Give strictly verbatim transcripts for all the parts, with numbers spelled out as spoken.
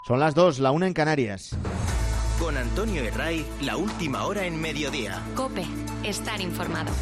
Son las dos, la una en Canarias. Con Antonio Herray, la última hora en mediodía. COPE, estar informado.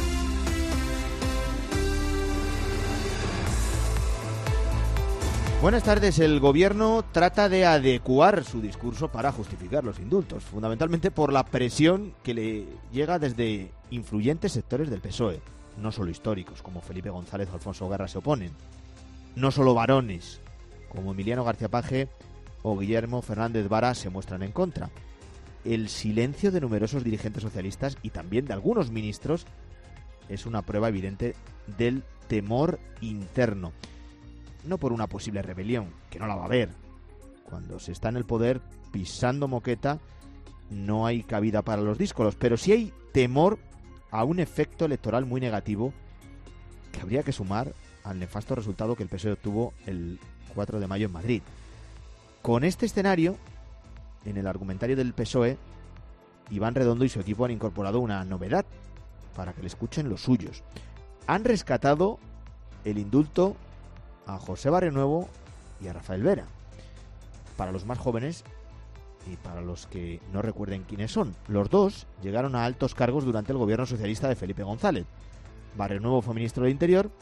Buenas tardes. El gobierno trata de adecuar su discurso para justificar los indultos, fundamentalmente por la presión que le llega desde influyentes sectores del P S O E, no solo históricos, como Felipe González o Alfonso Guerra se oponen, no solo varones, como Emiliano García Paje o Guillermo Fernández Vara se muestran en contra. El silencio de numerosos dirigentes socialistas y también de algunos ministros es una prueba evidente del temor interno. No por una posible rebelión, que no la va a haber. Cuando se está en el poder pisando moqueta, no hay cabida para los díscolos, pero sí hay temor a un efecto electoral muy negativo que habría que sumar al nefasto resultado que el P S O E obtuvo el cuatro de mayo en Madrid. Con este escenario, en el argumentario del P S O E, Iván Redondo y su equipo han incorporado una novedad para que le escuchen los suyos. Han rescatado el indulto a José Barrionuevo y a Rafael Vera. Para los más jóvenes y para los que no recuerden quiénes son, los dos llegaron a altos cargos durante el gobierno socialista de Felipe González. Barrionuevo fue ministro del Interior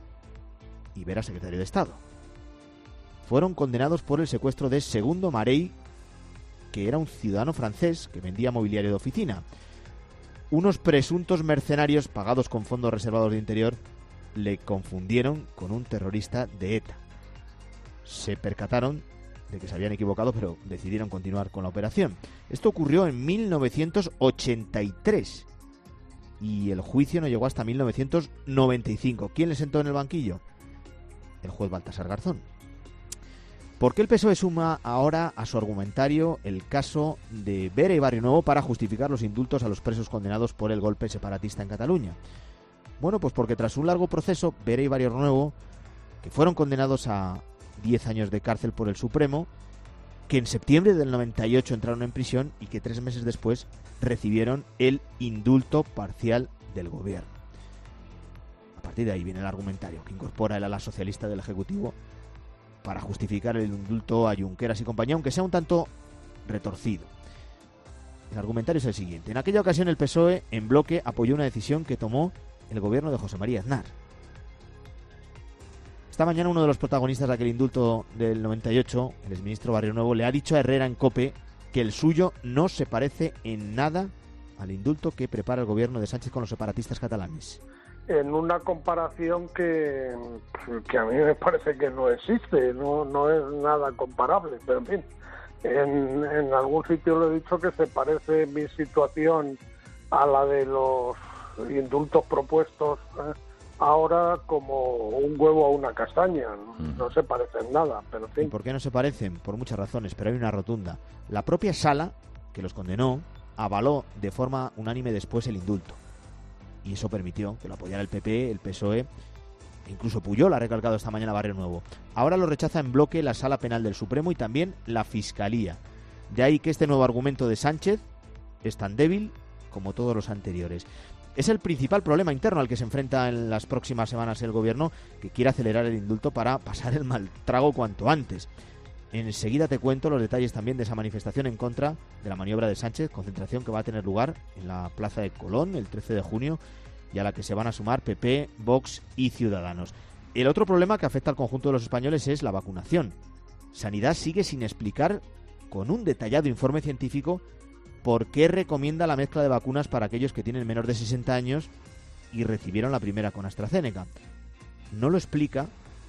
y Vera secretario de Estado. Fueron condenados por el secuestro de Segundo Marey, que era un ciudadano francés que vendía mobiliario de oficina. Unos presuntos mercenarios pagados con fondos reservados de Interior le confundieron con un terrorista de ETA. Se percataron de que se habían equivocado, pero decidieron continuar con la operación. Esto ocurrió en mil novecientos ochenta y tres y el juicio no llegó hasta mil novecientos noventa y cinco. ¿Quién le sentó en el banquillo? El juez Baltasar Garzón. ¿Por qué el P S O E suma ahora a su argumentario el caso de Vera y Barrionuevo para justificar los indultos a los presos condenados por el golpe separatista en Cataluña? Bueno, pues porque tras un largo proceso, Vera y Barrionuevo, que fueron condenados a diez años de cárcel por el Supremo, que en septiembre del noventa y ocho entraron en prisión y que tres meses después recibieron el indulto parcial del gobierno. A partir de ahí viene el argumentario que incorpora el ala socialista del Ejecutivo para justificar el indulto a Junqueras y compañía, aunque sea un tanto retorcido. El argumentario es el siguiente. En aquella ocasión el P S O E en bloque apoyó una decisión que tomó el gobierno de José María Aznar. Esta mañana uno de los protagonistas de aquel indulto del noventa y ocho, el exministro Barrionuevo, le ha dicho a Herrera en COPE que el suyo no se parece en nada al indulto que prepara el gobierno de Sánchez con los separatistas catalanes. En una comparación que, que a mí me parece que no existe, no, no es nada comparable, pero en fin, en, en algún sitio lo he dicho que se parece mi situación a la de los indultos propuestos eh, ahora como un huevo a una castaña, no, no se parecen nada, pero en fin. ¿Y por qué no se parecen? Por muchas razones, pero hay una rotunda. La propia sala que los condenó avaló de forma unánime después el indulto. Y eso permitió que lo apoyara el P P, el P S O E, incluso Pujol ha recalcado esta mañana Barrionuevo. Ahora lo rechaza en bloque la Sala Penal del Supremo y también la Fiscalía. De ahí que este nuevo argumento de Sánchez es tan débil como todos los anteriores. Es el principal problema interno al que se enfrenta en las próximas semanas el gobierno, que quiere acelerar el indulto para pasar el mal trago cuanto antes. Enseguida te cuento los detalles también de esa manifestación en contra de la maniobra de Sánchez, concentración que va a tener lugar en la Plaza de Colón el trece de junio y a la que se van a sumar P P, Vox y Ciudadanos. El otro problema que afecta al conjunto de los españoles es la vacunación. Sanidad sigue sin explicar con un detallado informe científico por qué recomienda la mezcla de vacunas para aquellos que tienen menos de sesenta años y recibieron la primera con AstraZeneca. No lo explica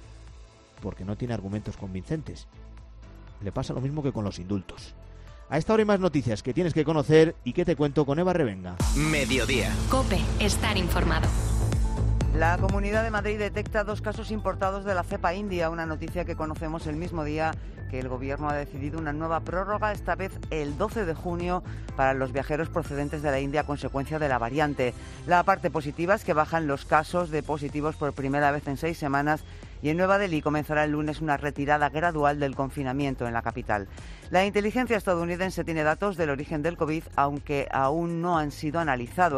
porque no tiene argumentos convincentes. Le pasa lo mismo que con los indultos. A esta hora hay más noticias que tienes que conocer y que te cuento con Eva Revenga. Mediodía. COPE, estar informado. La Comunidad de Madrid detecta dos casos importados de la cepa india, una noticia que conocemos el mismo día que el Gobierno ha decidido una nueva prórroga, esta vez el doce de junio, para los viajeros procedentes de la India a consecuencia de la variante. La parte positiva es que bajan los casos de positivos por primera vez en seis semanas y en Nueva Delhi comenzará el lunes una retirada gradual del confinamiento en la capital. La inteligencia estadounidense tiene datos del origen del COVID, aunque aún no han sido analizados.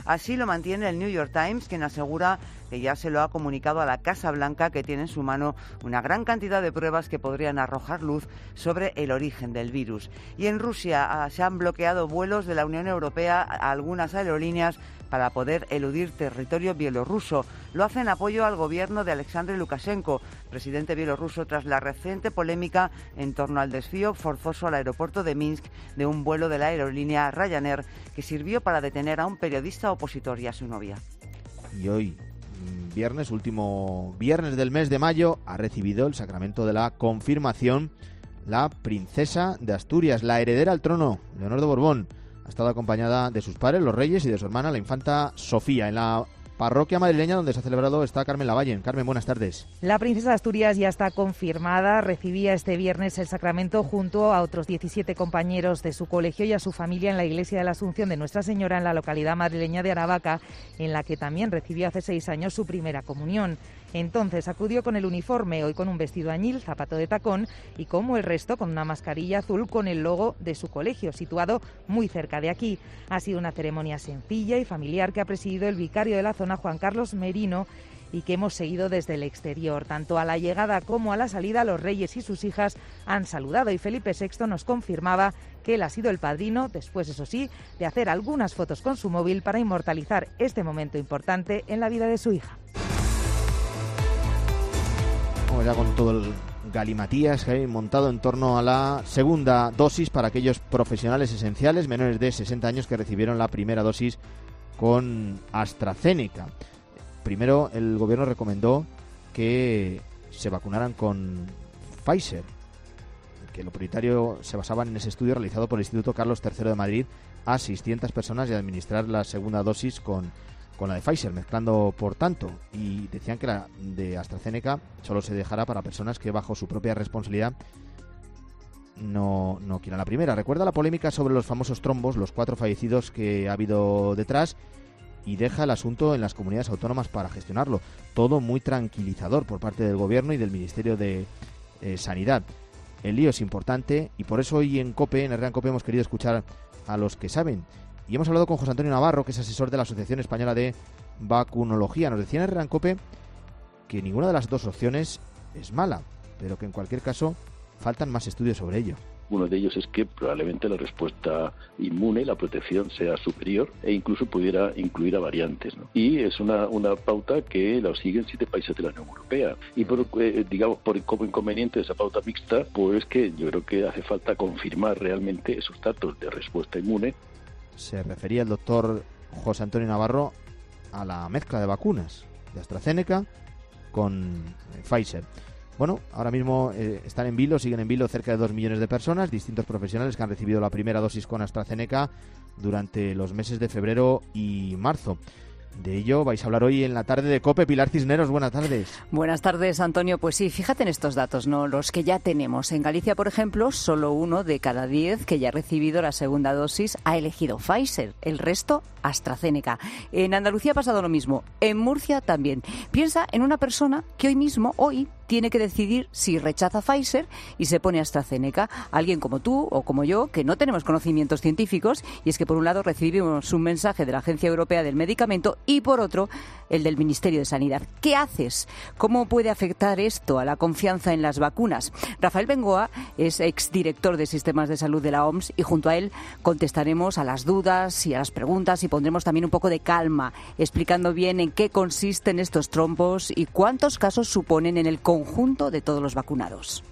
Así lo mantiene el New York Times, quien asegura que ya se lo ha comunicado a la Casa Blanca, que tiene en su mano una gran cantidad de pruebas que podrían arrojar luz sobre el origen del virus. Y en Rusia ah, se han bloqueado vuelos de la Unión Europea a algunas aerolíneas para poder eludir territorio bielorruso. Lo hace en apoyo al gobierno de Alexander Lukashenko, presidente bielorruso, tras la reciente polémica en torno al desvío forzoso al aeropuerto de Minsk de un vuelo de la aerolínea Ryanair, que sirvió para detener a un periodista opositor y a su novia. Y hoy, viernes, último viernes del mes de mayo, ha recibido el sacramento de la confirmación la princesa de Asturias, la heredera al trono, Leonor de Borbón. Ha estado acompañada de sus padres, los reyes, y de su hermana, la infanta Sofía, en la parroquia madrileña donde se ha celebrado está Carmen Lavalle. Carmen, buenas tardes. La princesa de Asturias ya está confirmada. Recibía este viernes el sacramento junto a otros diecisiete compañeros de su colegio y a su familia en la iglesia de la Asunción de Nuestra Señora en la localidad madrileña de Aravaca, en la que también recibió hace seis años su primera comunión. Entonces acudió con el uniforme, hoy con un vestido añil, zapato de tacón y, como el resto, con una mascarilla azul con el logo de su colegio, situado muy cerca de aquí. Ha sido una ceremonia sencilla y familiar que ha presidido el vicario de la zona, Juan Carlos Merino, y que hemos seguido desde el exterior. Tanto a la llegada como a la salida, los reyes y sus hijas han saludado, y Felipe sexto nos confirmaba que él ha sido el padrino, después, eso sí, de hacer algunas fotos con su móvil para inmortalizar este momento importante en la vida de su hija. Ya con todo el galimatías que hay montado en torno a la segunda dosis para aquellos profesionales esenciales menores de sesenta años que recibieron la primera dosis con AstraZeneca. Primero, el gobierno recomendó que se vacunaran con Pfizer, que lo prioritario se basaba en ese estudio realizado por el Instituto Carlos tercero de Madrid a seiscientas personas y administrar la segunda dosis con con la de Pfizer, mezclando por tanto, y decían que la de AstraZeneca solo se dejará para personas que bajo su propia responsabilidad no, no quieran la primera. Recuerda la polémica sobre los famosos trombos, los cuatro fallecidos que ha habido detrás, y deja el asunto en las comunidades autónomas para gestionarlo. Todo muy tranquilizador por parte del gobierno y del Ministerio de eh, Sanidad. El lío es importante y por eso hoy en COPE, en Herrera en COPE, hemos querido escuchar a los que saben. Y hemos hablado con José Antonio Navarro, que es asesor de la Asociación Española de Vacunología. Nos decía en Herrera en COPE que ninguna de las dos opciones es mala, pero que en cualquier caso faltan más estudios sobre ello. Uno de ellos es que probablemente la respuesta inmune, la protección, sea superior e incluso pudiera incluir a variantes, ¿no? Y es una, una pauta que la siguen siete países de la Unión Europea. Y por, eh, digamos, por como inconveniente de esa pauta mixta, pues que yo creo que hace falta confirmar realmente esos datos de respuesta inmune. Se refería el doctor José Antonio Navarro a la mezcla de vacunas de AstraZeneca con Pfizer. Bueno, ahora mismo eh, están en vilo, siguen en vilo cerca de dos millones de personas, distintos profesionales que han recibido la primera dosis con AstraZeneca durante los meses de febrero y marzo. De ello vais a hablar hoy en la tarde de COPE. Pilar Cisneros, buenas tardes. Buenas tardes, Antonio. Pues sí, fíjate en estos datos, ¿no? Los que ya tenemos. En Galicia, por ejemplo, solo uno de cada diez que ya ha recibido la segunda dosis ha elegido Pfizer. El resto, AstraZeneca. En Andalucía ha pasado lo mismo. En Murcia también. Piensa en una persona que hoy mismo, hoy, tiene que decidir si rechaza Pfizer y se pone AstraZeneca. Alguien como tú o como yo, que no tenemos conocimientos científicos, y es que por un lado recibimos un mensaje de la Agencia Europea del Medicamento y por otro el del Ministerio de Sanidad. ¿Qué haces? ¿Cómo puede afectar esto a la confianza en las vacunas? Rafael Bengoa es exdirector de Sistemas de Salud de la O M S y junto a él contestaremos a las dudas y a las preguntas y pondremos también un poco de calma, explicando bien en qué consisten estos trombos y cuántos casos suponen en el conjunto de todos los vacunados.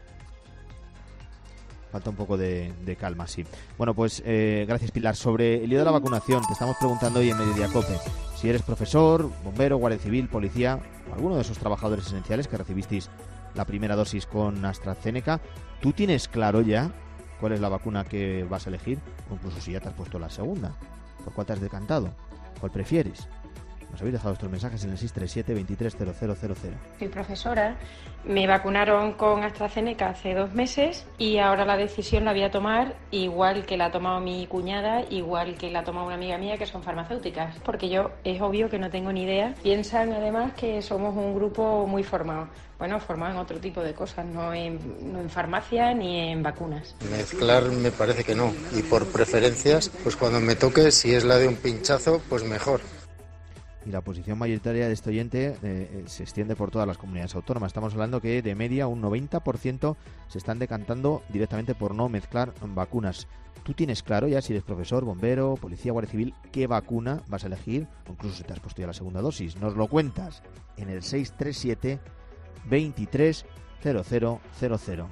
Falta un poco de, de calma, sí. Bueno, pues eh, gracias, Pilar. Sobre el lío de la vacunación, te estamos preguntando hoy en Mediodía COPE si eres profesor, bombero, guardia civil, policía o alguno de esos trabajadores esenciales que recibisteis la primera dosis con AstraZeneca. ¿Tú tienes claro ya cuál es la vacuna que vas a elegir? O incluso si ya te has puesto la segunda. ¿Por cuál te has decantado? ¿Cuál prefieres? Nos habéis dejado estos mensajes en el seis tres siete, veintitrés cero cero cero cero. Soy profesora, me vacunaron con AstraZeneca hace dos meses y ahora la decisión la voy a tomar igual que la ha tomado mi cuñada, igual que la ha tomado una amiga mía que son farmacéuticas, porque yo es obvio que no tengo ni idea. Piensan además que somos un grupo muy formado. Bueno, formado en otro tipo de cosas, no en, no en farmacia ni en vacunas. Mezclar me parece que no, y por preferencias, pues cuando me toque, si es la de un pinchazo, pues mejor. Y la posición mayoritaria de este oyente eh, se extiende por todas las comunidades autónomas. Estamos hablando que de media un noventa por ciento se están decantando directamente por no mezclar vacunas. ¿Tú tienes claro ya si eres profesor, bombero, policía, guardia civil, qué vacuna vas a elegir? O incluso si te has puesto ya la segunda dosis. Nos lo cuentas en el seis tres siete, veintitrés cero cero cero cero.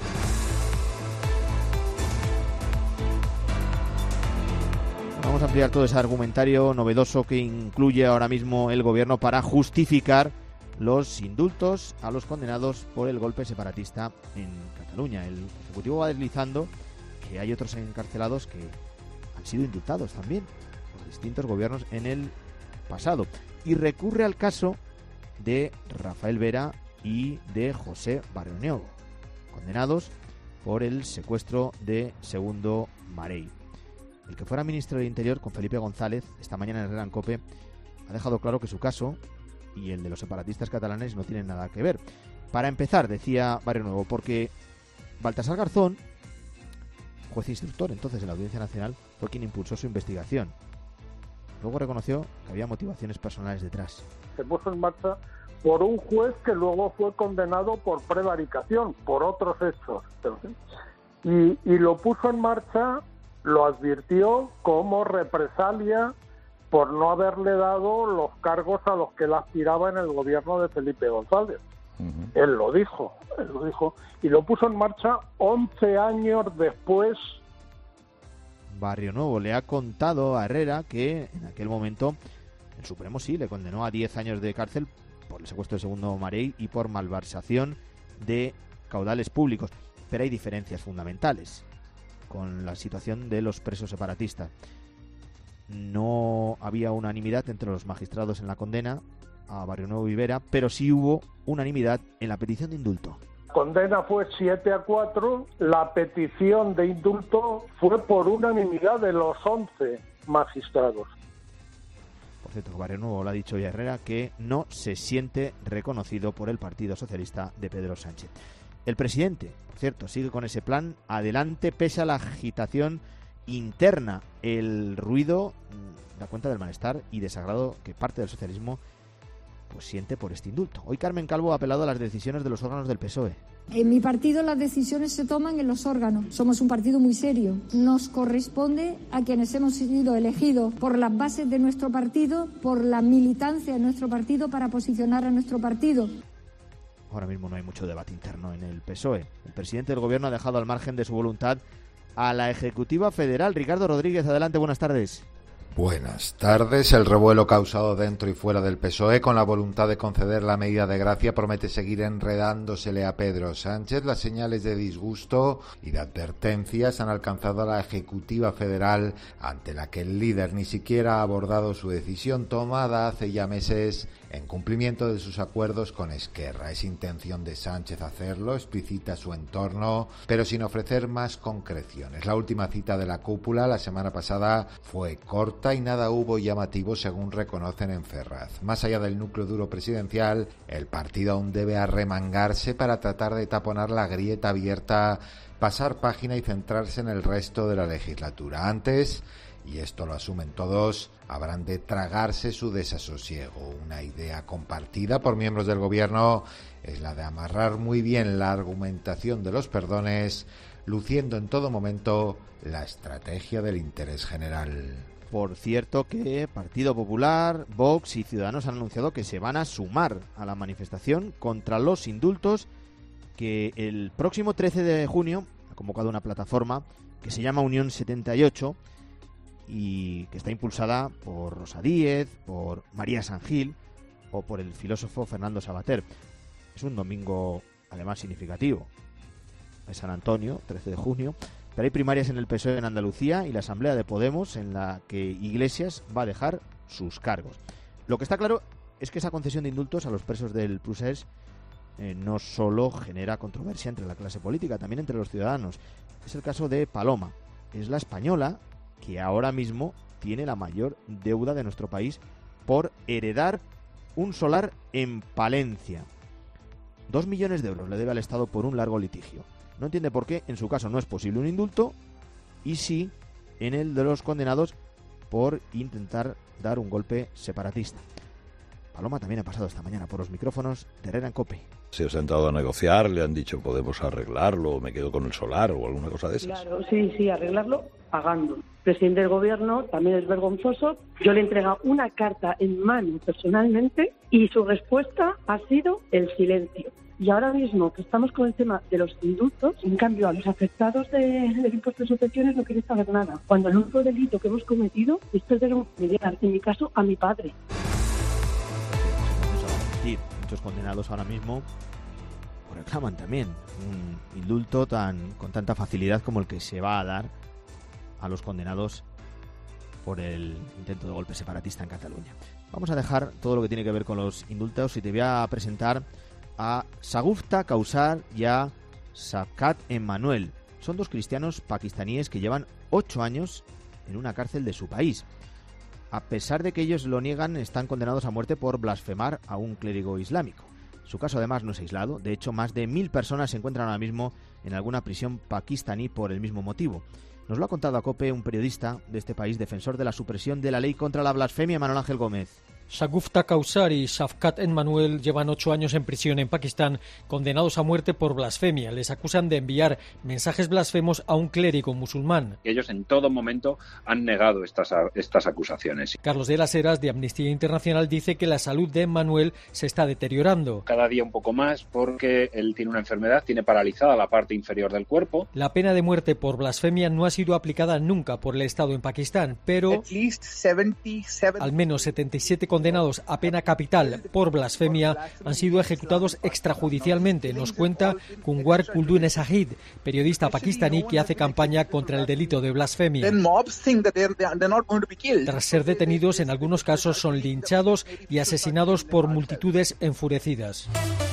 Vamos a ampliar todo ese argumentario novedoso que incluye ahora mismo el gobierno para justificar los indultos a los condenados por el golpe separatista en Cataluña. El Ejecutivo va deslizando que hay otros encarcelados que han sido indultados también por distintos gobiernos en el pasado. Y recurre al caso de Rafael Vera y de José Barrionuevo, condenados por el secuestro de Segundo Marey. El que fuera ministro del Interior, con Felipe González, esta mañana en Herrera en COPE, ha dejado claro que su caso y el de los separatistas catalanes no tienen nada que ver. Para empezar, decía Barrionuevo, porque Baltasar Garzón, juez instructor entonces de la Audiencia Nacional, fue quien impulsó su investigación. Luego reconoció que había motivaciones personales detrás. Se puso en marcha por un juez que luego fue condenado por prevaricación, por otros hechos. Y, y lo puso en marcha, lo advirtió como represalia por no haberle dado los cargos a los que él aspiraba en el gobierno de Felipe González. Uh-huh. Él lo dijo, él lo dijo, y lo puso en marcha once años después. Barrionuevo le ha contado a Herrera que en aquel momento el Supremo sí le condenó a diez años de cárcel por el secuestro de Segundo Marey y por malversación de caudales públicos, pero hay diferencias fundamentales con la situación de los presos separatistas. No había unanimidad entre los magistrados en la condena a Barrionuevo y Vera, pero sí hubo unanimidad en la petición de indulto. La condena fue siete a cuatro, la petición de indulto fue por unanimidad de los once magistrados. Por cierto, Barrionuevo le ha dicho ya a Herrera que no se siente reconocido por el Partido Socialista de Pedro Sánchez. El presidente, por cierto, sigue con ese plan adelante pese a la agitación interna. El ruido da cuenta del malestar y desagrado que parte del socialismo pues siente por este indulto. Hoy Carmen Calvo ha apelado a las decisiones de los órganos del P S O E. En mi partido las decisiones se toman en los órganos. Somos un partido muy serio. Nos corresponde a quienes hemos sido elegidos por las bases de nuestro partido, por la militancia de nuestro partido, para posicionar a nuestro partido. Ahora mismo no hay mucho debate interno en el P S O E. El presidente del gobierno ha dejado al margen de su voluntad a la Ejecutiva Federal. Ricardo Rodríguez, adelante, buenas tardes. Buenas tardes. El revuelo causado dentro y fuera del P S O E con la voluntad de conceder la medida de gracia promete seguir enredándosele a Pedro Sánchez. Las señales de disgusto y de advertencias han alcanzado a la Ejecutiva Federal, ante la que el líder ni siquiera ha abordado su decisión tomada hace ya meses en cumplimiento de sus acuerdos con Esquerra. Es intención de Sánchez hacerlo, explicita su entorno, pero sin ofrecer más concreciones. La última cita de la cúpula la semana pasada fue corta y nada hubo llamativo, según reconocen en Ferraz. Más allá del núcleo duro presidencial, el partido aún debe arremangarse para tratar de taponar la grieta abierta, pasar página y centrarse en el resto de la legislatura. Antes, y esto lo asumen todos, habrán de tragarse su desasosiego. Una idea compartida por miembros del gobierno es la de amarrar muy bien la argumentación de los perdones, luciendo en todo momento la estrategia del interés general. Por cierto que Partido Popular, Vox y Ciudadanos han anunciado que se van a sumar a la manifestación contra los indultos que el próximo trece de junio ha convocado una plataforma que se llama Unión setenta y ocho y que está impulsada por Rosa Díez, por María San Gil o por el filósofo Fernando Savater. Es un domingo además significativo. Es San Antonio, trece de junio, pero hay primarias en el P S O E en Andalucía y la Asamblea de Podemos, en la que Iglesias va a dejar sus cargos. Lo que está claro es que esa concesión de indultos a los presos del Procés eh, no solo genera controversia entre la clase política, también entre los ciudadanos. Es el caso de Paloma. Es la española que ahora mismo tiene la mayor deuda de nuestro país por heredar un solar en Palencia. Dos millones de euros le debe al Estado por un largo litigio. No entiende por qué en su caso no es posible un indulto y sí en el de los condenados por intentar dar un golpe separatista. Paloma también ha pasado esta mañana por los micrófonos de Herrera en COPE. Se ha sentado a negociar, le han dicho podemos arreglarlo, me quedo con el solar o alguna cosa de esas. Claro, sí, sí, arreglarlo pagando. Presidente del Gobierno, también es vergonzoso. Yo le he entregado una carta en mano personalmente y su respuesta ha sido el silencio. Y ahora mismo que estamos con el tema de los indultos, en cambio a los afectados de, del impuesto de sucesiones no quieren saber nada. Cuando el único delito que hemos cometido es perder un familiar, en mi caso a mi padre. Muchos condenados ahora mismo reclaman también un indulto tan con tanta facilidad como el que se va a dar a los condenados por el intento de golpe separatista en Cataluña. Vamos a dejar todo lo que tiene que ver con los indultos y te voy a presentar a Sagufta Kausar y a Shavkat Emmanuel. Son dos cristianos pakistaníes que llevan ocho años en una cárcel de su país. A pesar de que ellos lo niegan, están condenados a muerte por blasfemar a un clérigo islámico. Su caso además no es aislado. De hecho, más de mil personas se encuentran ahora mismo en alguna prisión pakistaní por el mismo motivo. Nos lo ha contado a COPE un periodista de este país, defensor de la supresión de la ley contra la blasfemia, Manuel Ángel Gómez. Sagufta Kausar y Shavkat Emmanuel llevan ocho años en prisión en Pakistán, condenados a muerte por blasfemia. Les acusan de enviar mensajes blasfemos a un clérigo musulmán. Ellos en todo momento han negado estas, estas acusaciones. Carlos de las Heras, de Amnistía Internacional, dice que la salud de Emmanuel se está deteriorando. Cada día un poco más porque él tiene una enfermedad, tiene paralizada la parte inferior del cuerpo. La pena de muerte por blasfemia no ha sido aplicada nunca por el Estado en Pakistán, pero al menos setenta y siete condenados a pena capital por blasfemia han sido ejecutados extrajudicialmente, nos cuenta Kunwar Kuldun Sahid, periodista pakistaní que hace campaña contra el delito de blasfemia. Tras ser detenidos, en algunos casos son linchados y asesinados por multitudes enfurecidas.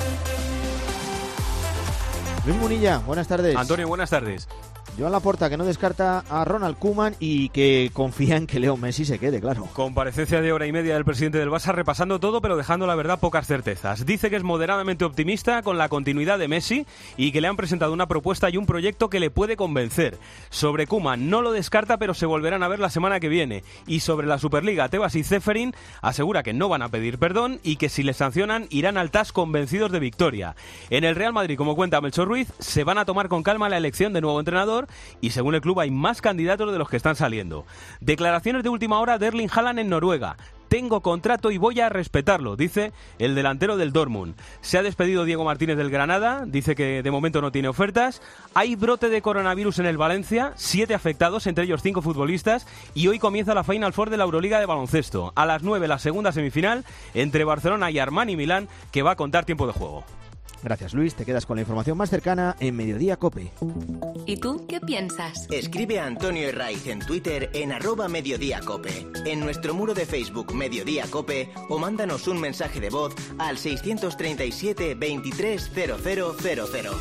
Luis Munilla, buenas tardes. Antonio, buenas tardes. Joan Laporta, que no descarta a Ronald Koeman y que confía en que Leo Messi se quede, claro. Comparecencia de hora y media del presidente del Barça repasando todo, pero dejando la verdad pocas certezas. Dice que es moderadamente optimista con la continuidad de Messi y que le han presentado una propuesta y un proyecto que le puede convencer. Sobre Koeman no lo descarta, pero se volverán a ver la semana que viene. Y sobre la Superliga, Tebas y Ceferin asegura que no van a pedir perdón y que si les sancionan irán al T A S convencidos de victoria. En el Real Madrid, como cuenta Melchor Ruiz, se van a tomar con calma la elección de nuevo entrenador y según el club hay más candidatos de los que están saliendo. Declaraciones de última hora de Erling Haaland en Noruega. Tengo contrato y voy a respetarlo, dice el delantero del Dortmund. Se ha despedido Diego Martínez del Granada, dice que de momento no tiene ofertas. Hay brote de coronavirus en el Valencia, siete afectados, entre ellos cinco futbolistas, y hoy comienza la Final Four de la Euroliga de baloncesto. A las nueve la segunda semifinal entre Barcelona y Armani Milán, que va a contar tiempo de juego. Gracias, Luis. Te quedas con la información más cercana en Mediodía COPE. ¿Y tú qué piensas? Escribe a Antonio Herraiz en Twitter en arroba Mediodía COPE, en nuestro muro de Facebook Mediodía COPE o mándanos un mensaje de voz al seiscientos treinta y siete veintitrés cero cero cero cero.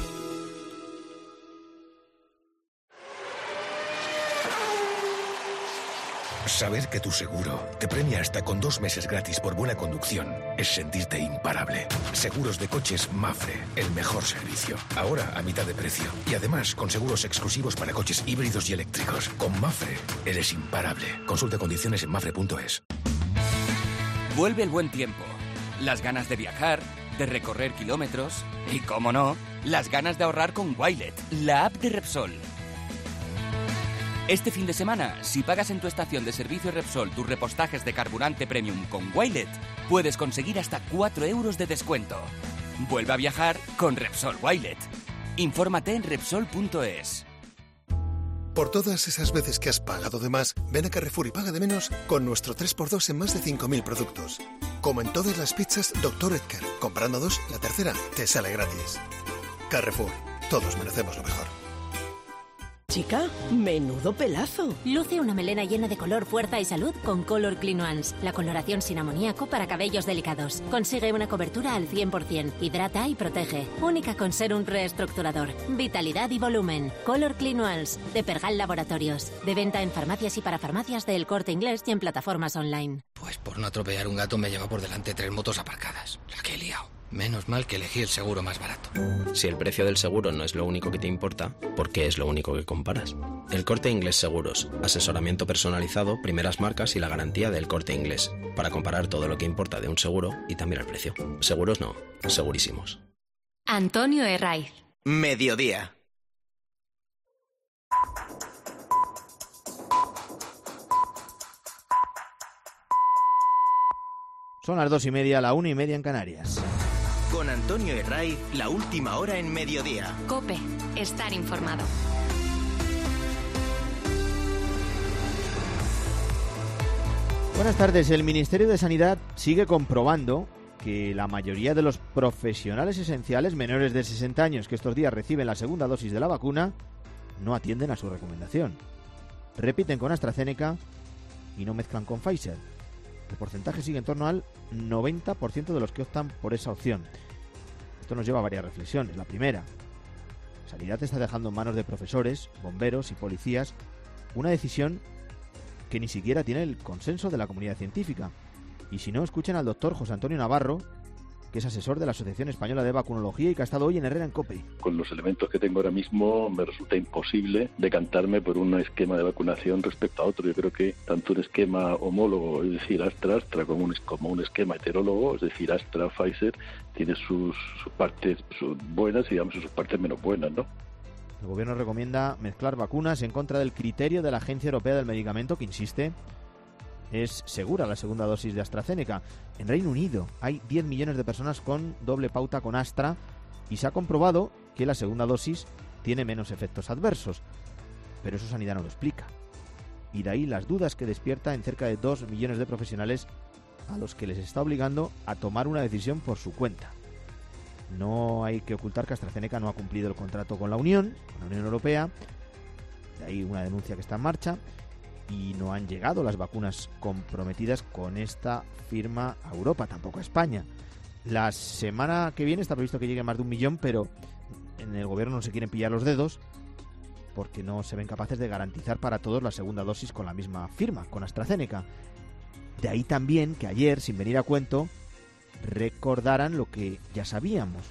Saber que tu seguro te premia hasta con dos meses gratis por buena conducción es sentirte imparable. Seguros de coches Mafre, el mejor servicio. Ahora a mitad de precio. Y además con seguros exclusivos para coches híbridos y eléctricos. Con Mafre eres imparable. Consulta condiciones en mafre punto es. Vuelve el buen tiempo. Las ganas de viajar, de recorrer kilómetros y, cómo no, las ganas de ahorrar con Wilet, la app de Repsol. Este fin de semana, si pagas en tu estación de servicio Repsol tus repostajes de carburante premium con Wilet, puedes conseguir hasta cuatro euros de descuento. Vuelve a viajar con Repsol Wilet. Infórmate en Repsol punto es. Por todas esas veces que has pagado de más, ven a Carrefour y paga de menos con nuestro tres por dos en más de cinco mil productos. Como en todas las pizzas doctor Edgar. Comprando dos, la tercera te sale gratis. Carrefour. Todos merecemos lo mejor. Chica, menudo pelazo. Luce una melena llena de color, fuerza y salud con Color Clean Ones. La coloración sin amoníaco para cabellos delicados. Consigue una cobertura al cien por ciento. Hidrata y protege. Única con ser un reestructurador. Vitalidad y volumen. Color Clean Ones. De Pergal Laboratorios. De venta en farmacias y para farmacias de El Corte Inglés y en plataformas online. Pues por no atropellar un gato me lleva por delante tres motos aparcadas. La que he liado. Menos mal que elegí el seguro más barato. Si el precio del seguro no es lo único que te importa, ¿por qué es lo único que comparas? El Corte Inglés Seguros. Asesoramiento personalizado, primeras marcas y la garantía del Corte Inglés. Para comparar todo lo que importa de un seguro y también el precio. Seguros no, segurísimos. Antonio Herraiz. Mediodía. Son las dos y media, la una y media en Canarias. Con Antonio Herraiz, la última hora en Mediodía. COPE. Estar informado. Buenas tardes. El Ministerio de Sanidad sigue comprobando que la mayoría de los profesionales esenciales menores de sesenta años que estos días reciben la segunda dosis de la vacuna no atienden a su recomendación. Repiten con AstraZeneca y no mezclan con Pfizer. El porcentaje sigue en torno al noventa por ciento de los que optan por esa opción. Esto nos lleva a varias reflexiones. La primera, Sanidad está dejando en manos de profesores, bomberos y policías una decisión que ni siquiera tiene el consenso de la comunidad científica. Y si no, escuchen al doctor José Antonio Navarro, que es asesor de la Asociación Española de Vacunología y que ha estado hoy en Herrera en COPE. Con los elementos que tengo ahora mismo me resulta imposible decantarme por un esquema de vacunación respecto a otro. Yo creo que tanto un esquema homólogo, es decir, Astra, Astra como un, como un esquema heterólogo, es decir, Astra, Pfizer, tiene sus, sus partes sus buenas y digamos sus partes menos buenas, ¿no? El gobierno recomienda mezclar vacunas en contra del criterio de la Agencia Europea del Medicamento, que insiste es segura la segunda dosis de AstraZeneca. En Reino Unido hay diez millones de personas con doble pauta con Astra y se ha comprobado que la segunda dosis tiene menos efectos adversos. Pero eso Sanidad no lo explica. Y de ahí las dudas que despierta en cerca de dos millones de profesionales a los que les está obligando a tomar una decisión por su cuenta. No hay que ocultar que AstraZeneca no ha cumplido el contrato con la Unión, con la Unión Europea. De ahí una denuncia que está en marcha. Y no han llegado las vacunas comprometidas con esta firma a Europa, tampoco a España. La semana que viene está previsto que llegue más de un millón, pero en el gobierno no se quieren pillar los dedos porque no se ven capaces de garantizar para todos la segunda dosis con la misma firma, con AstraZeneca. De ahí también que ayer, sin venir a cuento, recordaran lo que ya sabíamos.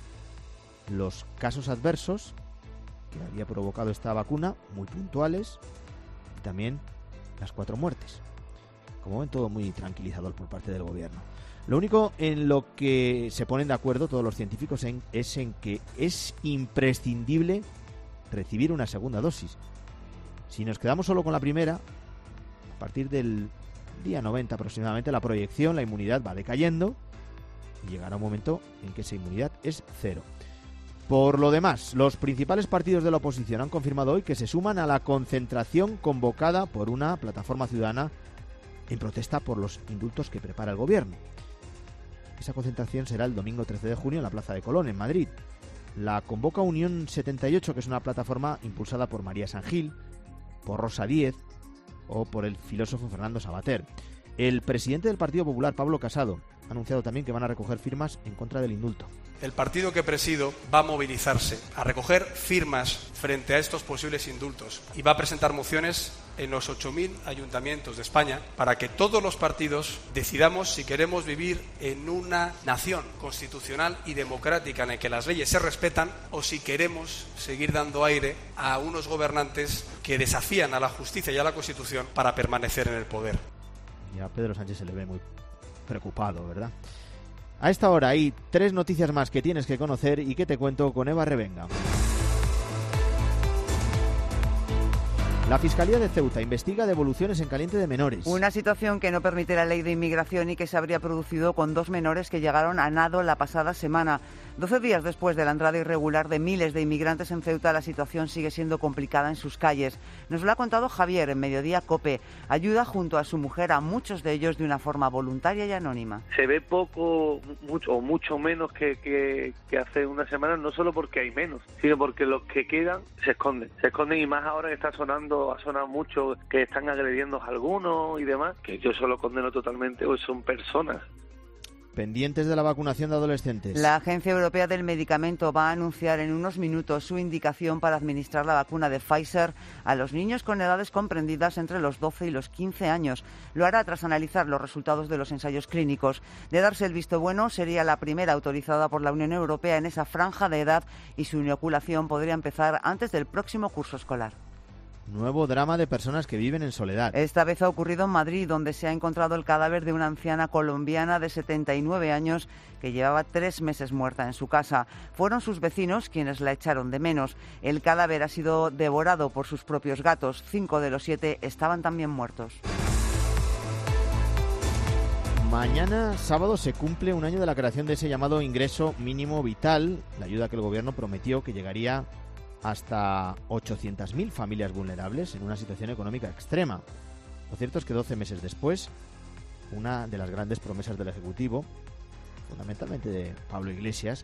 Los casos adversos que había provocado esta vacuna, muy puntuales, y también las cuatro muertes. Como ven, todo muy tranquilizador por parte del gobierno. Lo único en lo que se ponen de acuerdo todos los científicos en, es en que es imprescindible recibir una segunda dosis. Si nos quedamos solo con la primera, a partir del día noventa aproximadamente, la proyección, la inmunidad va decayendo y llegará un momento en que esa inmunidad es cero. Por lo demás, los principales partidos de la oposición han confirmado hoy que se suman a la concentración convocada por una plataforma ciudadana en protesta por los indultos que prepara el gobierno. Esa concentración será el domingo trece de junio en la Plaza de Colón, en Madrid. La convoca Unión setenta y ocho, que es una plataforma impulsada por María San Gil, por Rosa Díez o por el filósofo Fernando Savater. El presidente del Partido Popular, Pablo Casado, ha anunciado también que van a recoger firmas en contra del indulto. El partido que presido va a movilizarse, a recoger firmas frente a estos posibles indultos y va a presentar mociones en los ocho mil ayuntamientos de España para que todos los partidos decidamos si queremos vivir en una nación constitucional y democrática en la que las leyes se respetan o si queremos seguir dando aire a unos gobernantes que desafían a la justicia y a la Constitución para permanecer en el poder. Y a Pedro Sánchez se le ve muy preocupado, ¿verdad? A esta hora hay tres noticias más que tienes que conocer y que te cuento con Eva Revenga. La Fiscalía de Ceuta investiga devoluciones en caliente de menores. Una situación que no permite la ley de inmigración y que se habría producido con dos menores que llegaron a nado la pasada semana. Doce días después de la entrada irregular de miles de inmigrantes en Ceuta, la situación sigue siendo complicada en sus calles. Nos lo ha contado Javier en Mediodía COPE. Ayuda junto a su mujer a muchos de ellos de una forma voluntaria y anónima. Se ve poco mucho o mucho menos que, que, que hace una semana, no solo porque hay menos, sino porque los que quedan se esconden. Se esconden y más ahora que está sonando, ha sonado mucho que están agrediendo a algunos y demás, que yo solo condeno totalmente, pues son personas. Pendientes de la vacunación de adolescentes. La Agencia Europea del Medicamento va a anunciar en unos minutos su indicación para administrar la vacuna de Pfizer a los niños con edades comprendidas entre los doce y los quince años. Lo hará tras analizar los resultados de los ensayos clínicos. De darse el visto bueno, sería la primera autorizada por la Unión Europea en esa franja de edad y su inoculación podría empezar antes del próximo curso escolar. Nuevo drama de personas que viven en soledad. Esta vez ha ocurrido en Madrid, donde se ha encontrado el cadáver de una anciana colombiana de setenta y nueve años que llevaba tres meses muerta en su casa. Fueron sus vecinos quienes la echaron de menos. El cadáver ha sido devorado por sus propios gatos. Cinco de los siete estaban también muertos. Mañana, sábado, se cumple un año de la creación de ese llamado ingreso mínimo vital, la ayuda que el gobierno prometió que llegaría hasta ochocientas mil familias vulnerables en una situación económica extrema. Lo cierto es que doce meses después, una de las grandes promesas del Ejecutivo, fundamentalmente de Pablo Iglesias,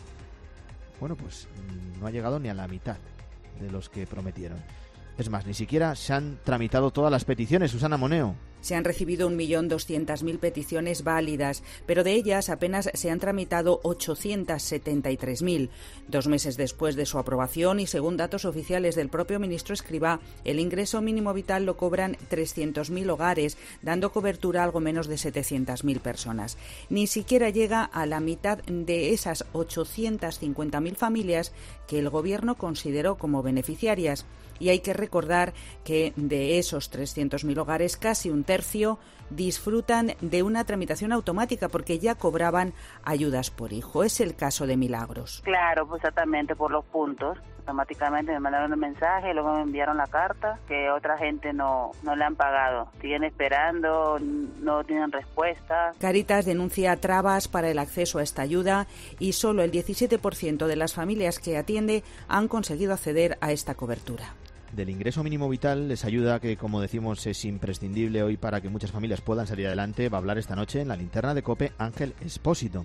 bueno, pues no ha llegado ni a la mitad de los que prometieron. Es más, ni siquiera se han tramitado todas las peticiones. Susana Moneo. Se han recibido un millón doscientas mil peticiones válidas, pero de ellas apenas se han tramitado ochocientas setenta y tres mil. Dos meses después de su aprobación y según datos oficiales del propio ministro Escrivá, el ingreso mínimo vital lo cobran trescientos mil hogares, dando cobertura a algo menos de setecientas mil personas. Ni siquiera llega a la mitad de esas ochocientas cincuenta mil familias que el Gobierno consideró como beneficiarias. Y hay que recordar que de esos trescientos mil hogares, casi un tercio disfrutan de una tramitación automática porque ya cobraban ayudas por hijo. Es el caso de Milagros. Claro, pues exactamente por los puntos. Automáticamente me mandaron un mensaje y luego me enviaron la carta que otra gente no, no le han pagado. Siguen esperando, no tienen respuesta. Cáritas denuncia trabas para el acceso a esta ayuda y solo el diecisiete por ciento de las familias que atiende han conseguido acceder a esta cobertura. Del ingreso mínimo vital, esa ayuda que, como decimos, es imprescindible hoy para que muchas familias puedan salir adelante, va a hablar esta noche en la linterna de COPE Ángel Expósito.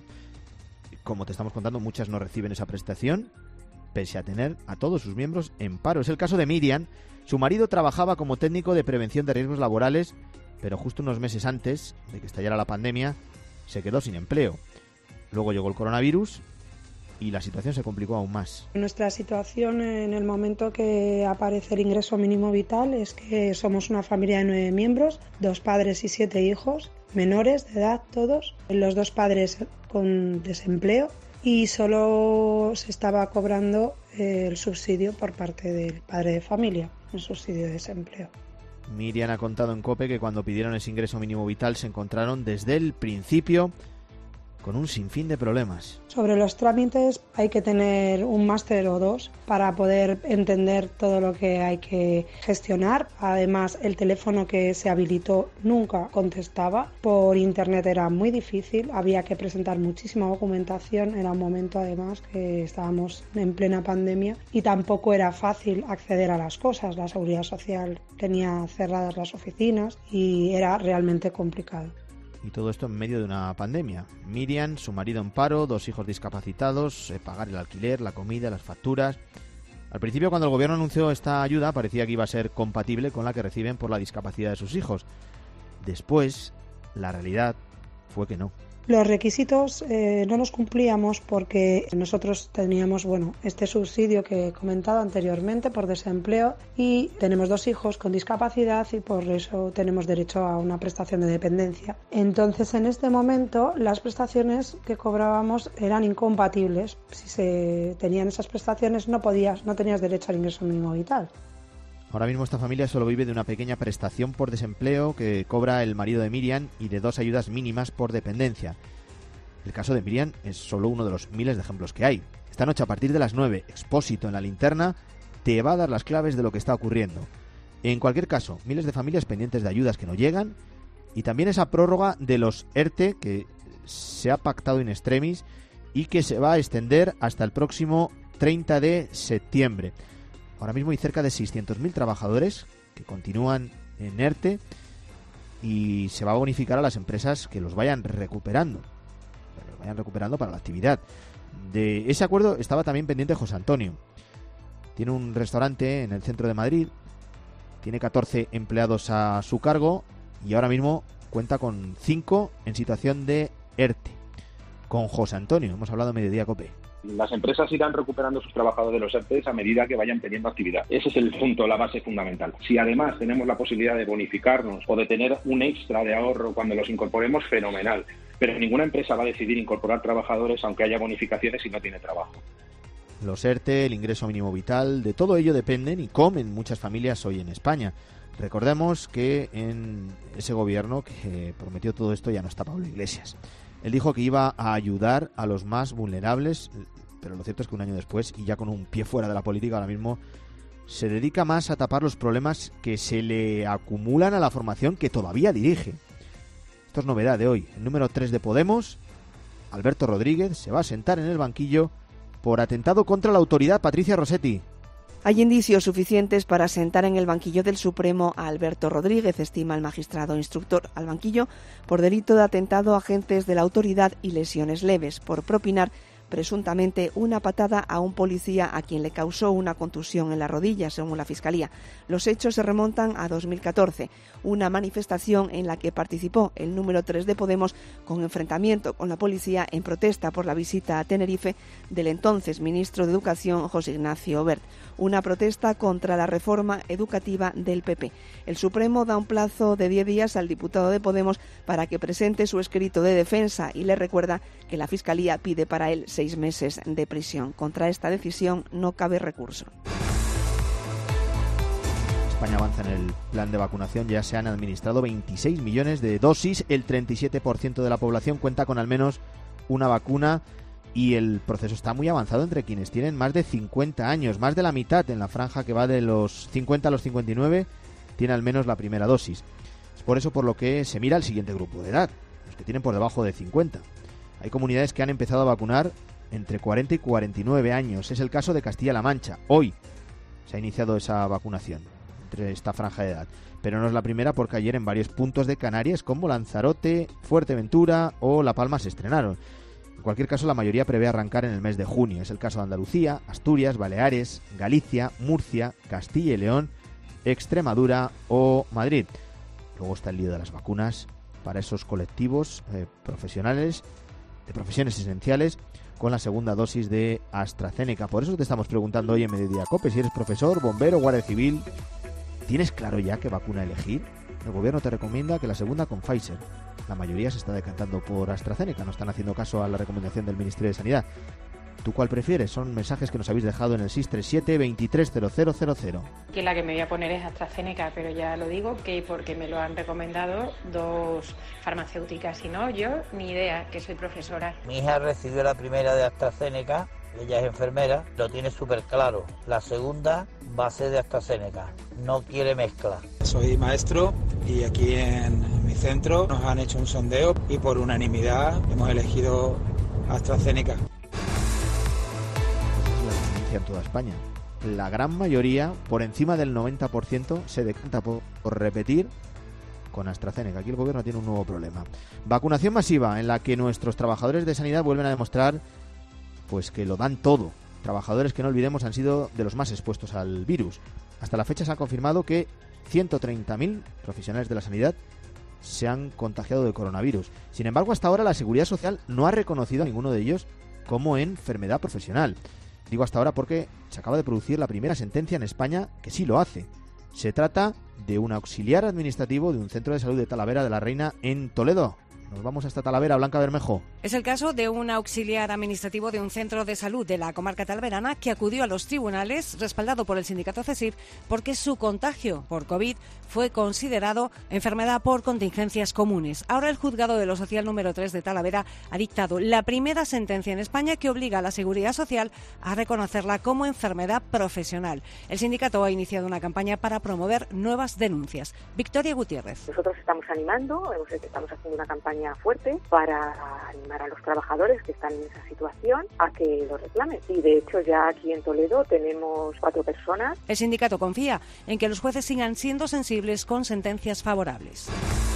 Como te estamos contando, muchas no reciben esa prestación, pese a tener a todos sus miembros en paro. Es el caso de Miriam. Su marido trabajaba como técnico de prevención de riesgos laborales, pero justo unos meses antes de que estallara la pandemia, se quedó sin empleo. Luego llegó el coronavirus y la situación se complicó aún más. Nuestra situación en el momento que aparece el ingreso mínimo vital es que somos una familia de nueve miembros, dos padres y siete hijos, menores de edad todos, los dos padres con desempleo y solo se estaba cobrando el subsidio por parte del padre de familia, el subsidio de desempleo. Miriam ha contado en COPE que cuando pidieron ese ingreso mínimo vital se encontraron desde el principio con un sinfín de problemas. Sobre los trámites hay que tener un máster o dos para poder entender todo lo que hay que gestionar. Además, el teléfono que se habilitó nunca contestaba. Por internet era muy difícil, había que presentar muchísima documentación. Era un momento, además, que estábamos en plena pandemia y tampoco era fácil acceder a las cosas. La Seguridad Social tenía cerradas las oficinas y era realmente complicado. Y todo esto en medio de una pandemia. Miriam, su marido en paro, dos hijos discapacitados, eh, pagar el alquiler, la comida, las facturas. Al principio, cuando el gobierno anunció esta ayuda, parecía que iba a ser compatible con la que reciben por la discapacidad de sus hijos. Después, la realidad fue que no. Los requisitos eh, no los cumplíamos porque nosotros teníamos, bueno, este subsidio que he comentado anteriormente por desempleo y tenemos dos hijos con discapacidad y por eso tenemos derecho a una prestación de dependencia. Entonces, en este momento, las prestaciones que cobrábamos eran incompatibles. Si se tenían esas prestaciones, no podías, no tenías derecho al ingreso mínimo vital. Ahora mismo esta familia solo vive de una pequeña prestación por desempleo que cobra el marido de Miriam y de dos ayudas mínimas por dependencia. El caso de Miriam es solo uno de los miles de ejemplos que hay. Esta noche a partir de las nueve, Expósito en la linterna te va a dar las claves de lo que está ocurriendo. En cualquier caso, miles de familias pendientes de ayudas que no llegan y también esa prórroga de los ERTE que se ha pactado in extremis y que se va a extender hasta el próximo treinta de septiembre. Ahora mismo hay cerca de seiscientos mil trabajadores que continúan en ERTE y se va a bonificar a las empresas que los vayan recuperando, que los vayan recuperando para la actividad. De ese acuerdo estaba también pendiente José Antonio. Tiene un restaurante en el centro de Madrid, tiene catorce empleados a su cargo y ahora mismo cuenta con cinco en situación de ERTE. Con José Antonio hemos hablado Mediodía Cope. Las empresas irán recuperando sus trabajadores de los ERTE a medida que vayan teniendo actividad. Ese es el punto, la base fundamental. Si además tenemos la posibilidad de bonificarnos o de tener un extra de ahorro cuando los incorporemos, fenomenal. Pero ninguna empresa va a decidir incorporar trabajadores aunque haya bonificaciones y no tiene trabajo. Los ERTE, el ingreso mínimo vital, de todo ello dependen y comen muchas familias hoy en España. Recordemos que en ese gobierno que prometió todo esto ya no está Pablo Iglesias. Él dijo que iba a ayudar a los más vulnerables, pero lo cierto es que un año después, y ya con un pie fuera de la política ahora mismo, se dedica más a tapar los problemas que se le acumulan a la formación que todavía dirige. Esto es novedad de hoy. El número tres de Podemos, Alberto Rodríguez, se va a sentar en el banquillo por atentado contra la autoridad. Patricia Rossetti. Hay indicios suficientes para sentar en el banquillo del Supremo a Alberto Rodríguez, estima el magistrado instructor, al banquillo por delito de atentado a agentes de la autoridad y lesiones leves, por propinar presuntamente una patada a un policía a quien le causó una contusión en la rodilla, según la Fiscalía. Los hechos se remontan a dos mil catorce, una manifestación en la que participó el número tres de Podemos con enfrentamiento con la policía en protesta por la visita a Tenerife del entonces ministro de Educación, José Ignacio Wert. Una protesta contra la reforma educativa del P P. El Supremo da un plazo de diez días al diputado de Podemos para que presente su escrito de defensa y le recuerda que la Fiscalía pide para él seis meses de prisión. Contra esta decisión no cabe recurso. España avanza en el plan de vacunación. Ya se han administrado veintiséis millones de dosis. El treinta y siete por ciento de la población cuenta con al menos una vacuna. Y el proceso está muy avanzado entre quienes tienen más de cincuenta años. Más de la mitad en la franja que va de los cincuenta a los cincuenta y nueve tiene al menos la primera dosis. Es por eso por lo que se mira al siguiente grupo de edad, los que tienen por debajo de cincuenta. Hay comunidades que han empezado a vacunar entre cuarenta y cuarenta y nueve años. Es el caso de Castilla-La Mancha. Hoy se ha iniciado esa vacunación entre esta franja de edad. Pero no es la primera, porque ayer en varios puntos de Canarias como Lanzarote, Fuerteventura o La Palma se estrenaron. En cualquier caso, la mayoría prevé arrancar en el mes de junio. Es el caso de Andalucía, Asturias, Baleares, Galicia, Murcia, Castilla y León, Extremadura o Madrid. Luego está el lío de las vacunas para esos colectivos eh, profesionales, de profesiones esenciales, con la segunda dosis de AstraZeneca. Por eso te estamos preguntando hoy en Mediodía Cope, si eres profesor, bombero, guardia civil, ¿tienes claro ya qué vacuna elegir? El gobierno te recomienda que la segunda con Pfizer. La mayoría se está decantando por AstraZeneca, no están haciendo caso a la recomendación del Ministerio de Sanidad. ¿Tú cuál prefieres? Son mensajes que nos habéis dejado en el seis tres siete, veintitrés cero cero cero cero. Que la que me voy a poner es AstraZeneca, pero ya lo digo que porque me lo han recomendado dos farmacéuticas, y no, yo ni idea, que soy profesora. Mi hija recibió la primera de AstraZeneca, ella es enfermera, lo tiene súper claro. La segunda va a ser de AstraZeneca, no quiere mezcla. Soy maestro y aquí en mi centro nos han hecho un sondeo y por unanimidad hemos elegido AstraZeneca. En toda España, la gran mayoría, por encima del noventa por ciento, se decanta por, por repetir con AstraZeneca. Aquí el gobierno tiene un nuevo problema. Vacunación masiva en la que nuestros trabajadores de sanidad vuelven a demostrar pues que lo dan todo. Trabajadores que, no olvidemos, han sido de los más expuestos al virus. Hasta la fecha se ha confirmado que ciento treinta mil profesionales de la sanidad se han contagiado de coronavirus. Sin embargo, hasta ahora la Seguridad Social no ha reconocido a ninguno de ellos como enfermedad profesional. Digo hasta ahora porque se acaba de producir la primera sentencia en España que sí lo hace. Se trata de un auxiliar administrativo de un centro de salud de Talavera de la Reina en Toledo. Nos vamos hasta Talavera, Blanca Bermejo. Es el caso de un auxiliar administrativo de un centro de salud de la comarca talaverana que acudió a los tribunales, respaldado por el sindicato CESIF, porque su contagio por COVID fue considerado enfermedad por contingencias comunes. Ahora el juzgado de lo social número tres de Talavera ha dictado la primera sentencia en España que obliga a la Seguridad Social a reconocerla como enfermedad profesional. El sindicato ha iniciado una campaña para promover nuevas denuncias. Victoria Gutiérrez. Nosotros estamos animando, estamos haciendo una campaña fuerte para animar a los trabajadores que están en esa situación a que lo reclamen. Y de hecho ya aquí en Toledo tenemos cuatro personas. El sindicato confía en que los jueces sigan siendo sensibles con sentencias favorables.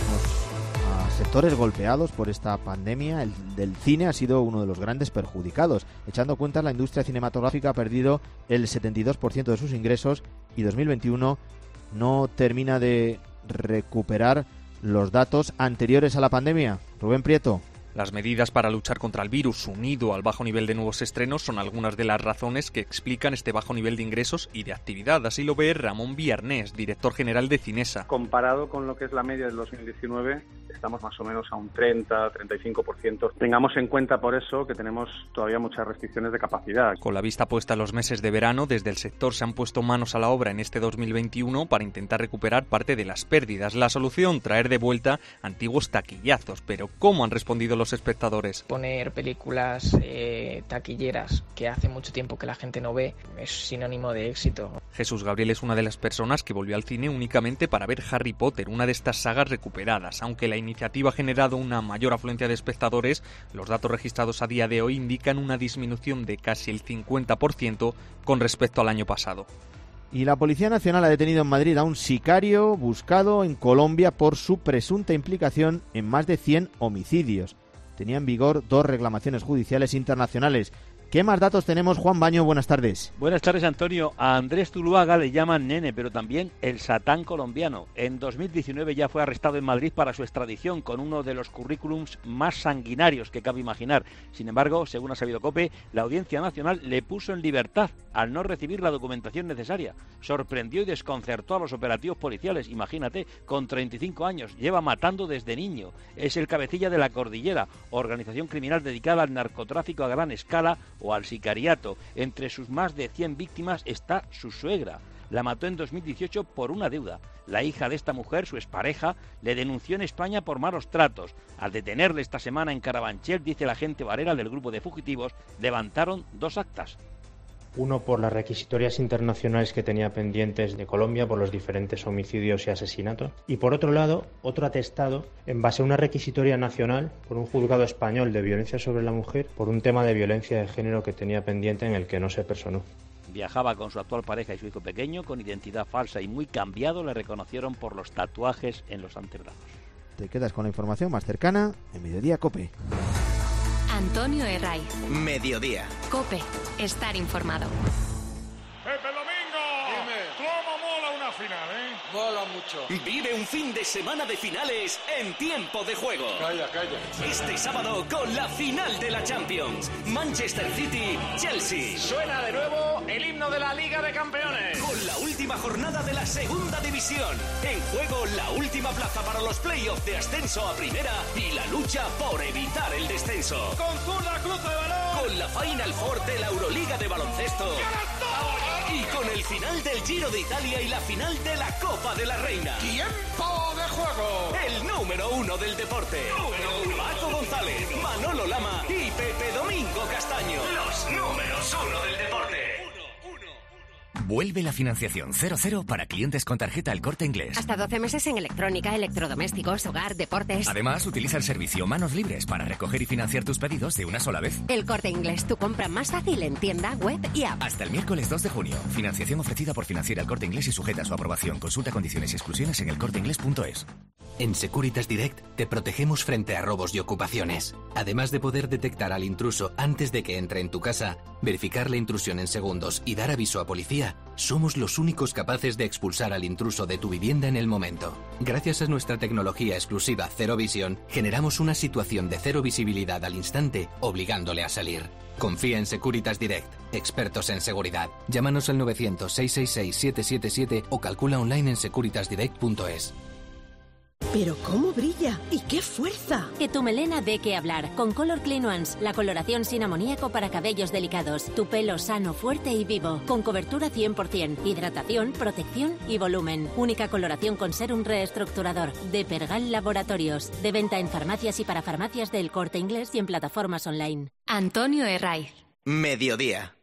Los a sectores golpeados por esta pandemia, el del cine ha sido uno de los grandes perjudicados. Echando cuentas, la industria cinematográfica ha perdido el setenta y dos por ciento de sus ingresos y dos mil veintiuno no termina de recuperar los datos anteriores a la pandemia. Rubén Prieto. Las medidas para luchar contra el virus, unido al bajo nivel de nuevos estrenos, son algunas de las razones que explican este bajo nivel de ingresos y de actividad. Así lo ve Ramón Villarnés, director general de Cinesa. Comparado con lo que es la media del dos mil diecinueve, estamos más o menos a un treinta, treinta y cinco por ciento. Tengamos en cuenta por eso que tenemos todavía muchas restricciones de capacidad. Con la vista puesta a los meses de verano, desde el sector se han puesto manos a la obra en este dos mil veintiuno para intentar recuperar parte de las pérdidas. La solución, traer de vuelta antiguos taquillazos. Pero ¿cómo han respondido los espectadores? Poner películas eh, taquilleras que hace mucho tiempo que la gente no ve es sinónimo de éxito. Jesús Gabriel es una de las personas que volvió al cine únicamente para ver Harry Potter, una de estas sagas recuperadas. Aunque la iniciativa ha generado una mayor afluencia de espectadores, los datos registrados a día de hoy indican una disminución de casi el cincuenta por ciento con respecto al año pasado. Y la Policía Nacional ha detenido en Madrid a un sicario buscado en Colombia por su presunta implicación en más de cien homicidios. Tenía en vigor dos reclamaciones judiciales internacionales. ¿Qué más datos tenemos, Juan Baño? Buenas tardes. Buenas tardes, Antonio. A Andrés Zuluaga le llaman nene, pero también el Satán colombiano. En dos mil diecinueve ya fue arrestado en Madrid para su extradición, con uno de los currículums más sanguinarios que cabe imaginar. Sin embargo, según ha sabido COPE, la Audiencia Nacional le puso en libertad al no recibir la documentación necesaria. Sorprendió y desconcertó a los operativos policiales. Imagínate, con treinta y cinco años, lleva matando desde niño. Es el cabecilla de La Cordillera, organización criminal dedicada al narcotráfico a gran escala o al sicariato. Entre sus más de cien víctimas está su suegra. La mató en dos mil dieciocho por una deuda. La hija de esta mujer, su expareja, le denunció en España por malos tratos. Al detenerle esta semana en Carabanchel, dice la agente Varela del grupo de fugitivos, levantaron dos actas. Uno por las requisitorias internacionales que tenía pendientes de Colombia por los diferentes homicidios y asesinatos. Y por otro lado, otro atestado en base a una requisitoria nacional por un juzgado español de violencia sobre la mujer por un tema de violencia de género que tenía pendiente en el que no se personó. Viajaba con su actual pareja y su hijo pequeño con identidad falsa y muy cambiado. Le reconocieron por los tatuajes en los antebrazos. Te quedas con la información más cercana en Mediodía COPE. Antonio Herraiz. Mediodía. COPE. Estar informado. Pepe Domingo. Dime. ¿Cómo mola una final, eh? Mola mucho. Vive un fin de semana de finales en Tiempo de Juego. Calla, calla. Este sábado con la final de la Champions. Manchester City, Chelsea. Suena de nuevo el himno de la Liga de Campeones. Con la última jornada de la Segunda División. En juego la última plaza para los playoffs de ascenso a Primera y la lucha por evitar el descenso. Con zurda cruce de balón. Con la Final Four de la Euroliga de baloncesto. Y con el final del Giro de Italia y la final de la Copa de la Reina. ¡Tiempo de juego! El número uno del deporte. Número uno. Paco González, Manolo Lama y Pepe Domingo Castaño. Los números uno del deporte. Vuelve la financiación cero cero para clientes con tarjeta El Corte Inglés. Hasta doce meses en electrónica, electrodomésticos, hogar, deportes. Además, utiliza el servicio Manos Libres para recoger y financiar tus pedidos de una sola vez. El Corte Inglés, tu compra más fácil en tienda, web y app. Hasta el miércoles dos de junio. Financiación ofrecida por Financiera El Corte Inglés y sujeta a su aprobación. Consulta condiciones y exclusiones en el corte inglés punto es. En Securitas Direct te protegemos frente a robos y ocupaciones. Además de poder detectar al intruso antes de que entre en tu casa, verificar la intrusión en segundos y dar aviso a policía, somos los únicos capaces de expulsar al intruso de tu vivienda en el momento. Gracias a nuestra tecnología exclusiva Cero Visión, generamos una situación de cero visibilidad al instante, obligándole a salir. Confía en Securitas Direct, expertos en seguridad. Llámanos al novecientos, seiscientos sesenta y seis, siete siete siete o calcula online en securitas direct punto es. Pero cómo brilla y qué fuerza. Que tu melena dé que hablar con Color Clean Ones, la coloración sin amoníaco para cabellos delicados. Tu pelo sano, fuerte y vivo, con cobertura cien por ciento, hidratación, protección y volumen. Única coloración con serum reestructurador de Pergal Laboratorios. De venta en farmacias y para farmacias del Corte Inglés y en plataformas online. Antonio Herraiz. Mediodía.